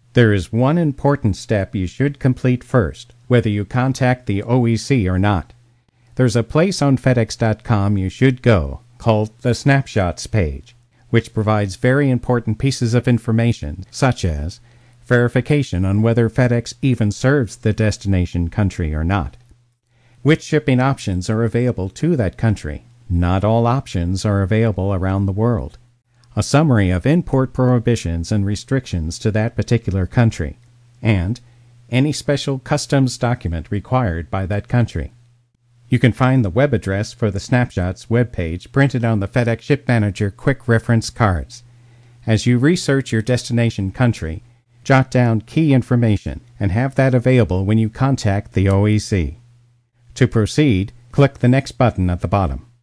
There is one important step you should complete first, whether you contact the OEC or not. There's a place on FedEx.com you should go called the Snapshots page, which provides very important pieces of information such as verification on whether FedEx even serves the destination country or not, which shipping options are available to that country. Not all options are available around the world. A summary of import prohibitions and restrictions to that particular country, and any special customs document required by that country. You can find the web address for the Snapshots webpage printed on the FedEx Ship Manager quick reference cards. As you research your destination country, jot down key information and have that available when you contact the OEC. To proceed, click the next button at the bottom.